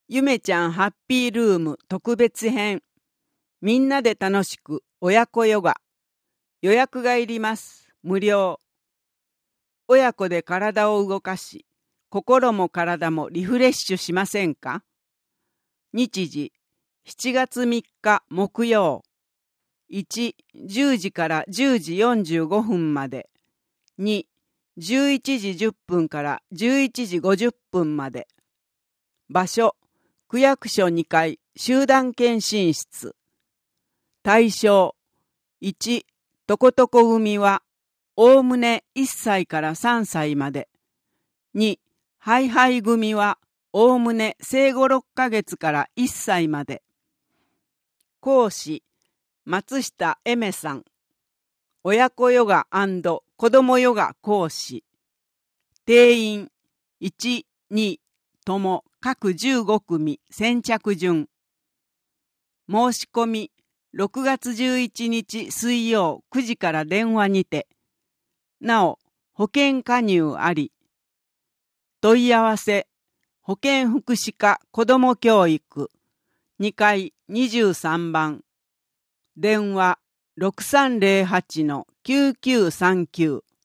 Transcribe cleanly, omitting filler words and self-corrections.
ゆめちゃんハッピールーム特別編。みんなで楽しく親子ヨガ。予約がいります。無料。親子で体を動かし、心も体もリフレッシュしませんか？日時、7月3日木曜。1、10時から10時45分まで。2、11時10分から11時50分まで。場所、区役所2階集団検診室。対象、1、とことこ組は、おおむね1歳から3歳まで。2、ハイハイ組は、おおむね生後6ヶ月から1歳まで。講師、松下恵美さん。親子ヨガ&子どもヨガ講師。定員、1、2とも各15組先着順。申し込み、6月11日水曜9時から電話にて。なお、保険加入あり。問い合わせ、保健福祉課子ども教育、2階23番。電話、6308-9939。